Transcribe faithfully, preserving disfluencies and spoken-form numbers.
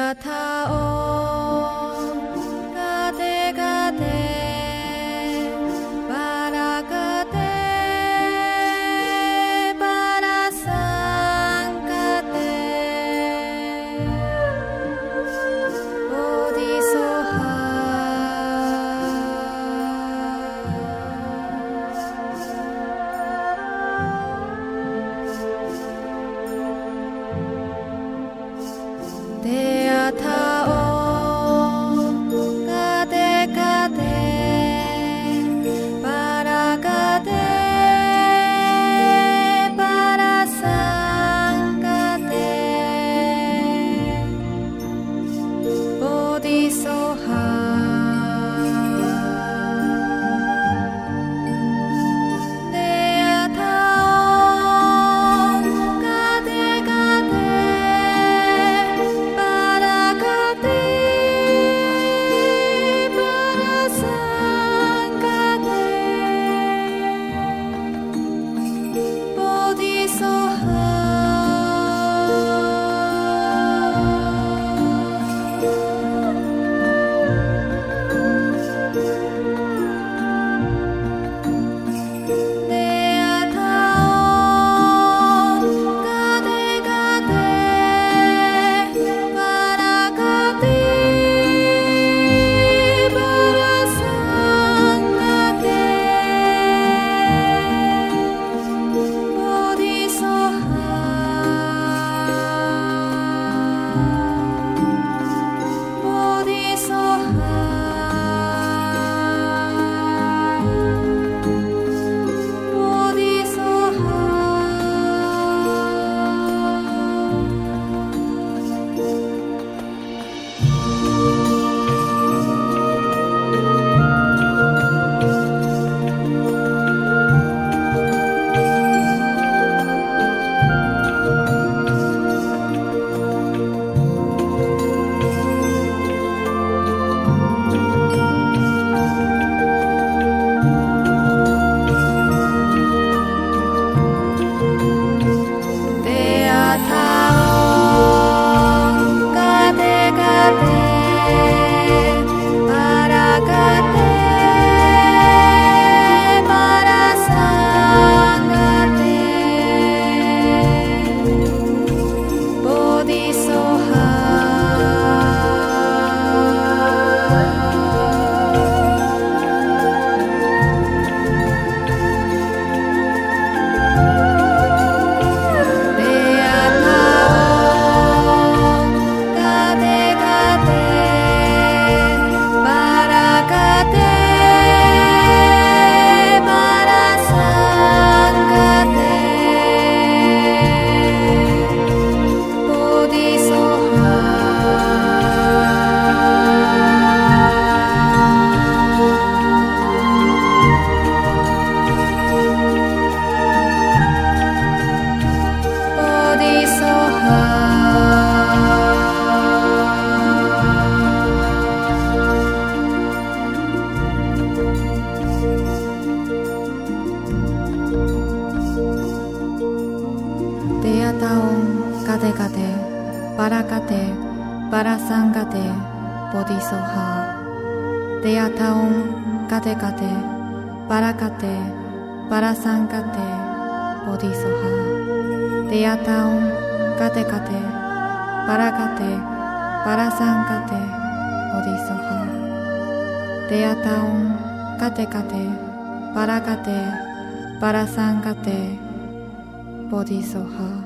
アタオガテガテバラガテバラサンガテボディソハデアタオガテガテバラガテバラサンガテボディソハデアタオンガテガテバラガテバラサンガテボディソハデアタオンガテガテバラガテバラサンガテボディソハデアタオンガテガテバラガテバラサンガテボディソハデアタオンガテガテバラガテバラサンガテボディソハ